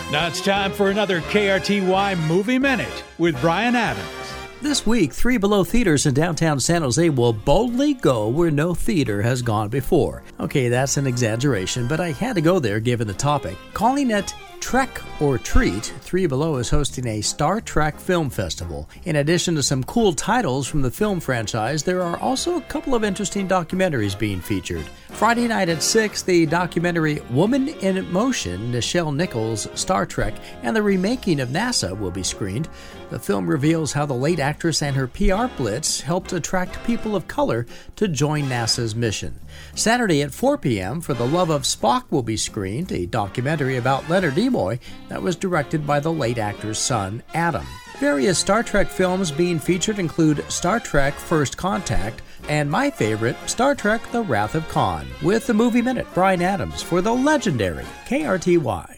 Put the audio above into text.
Now it's time for another KRTY Movie Minute with Brian Adams. This week, Three Below Theaters in downtown San Jose will boldly go where no theater has gone before. Okay, that's an exaggeration, but I had to go there given the topic. Calling it Trek or Treat, Three Below is hosting a Star Trek film festival. In addition to some cool titles from the film franchise, there are also a couple of interesting documentaries being featured. Friday night at 6, the documentary Woman in Motion, Nichelle Nichols' Star Trek, and the remaking of NASA will be screened. The film reveals how the late actress and her PR blitz helped attract people of color to join NASA's mission. Saturday at 4 p.m., For the Love of Spock will be screened, a documentary about Leonard Nimoy that was directed by the late actor's son, Adam. Various Star Trek films being featured include Star Trek First Contact and my favorite, Star Trek The Wrath of Khan. With the Movie Minute, Brian Adams for the legendary KRTY.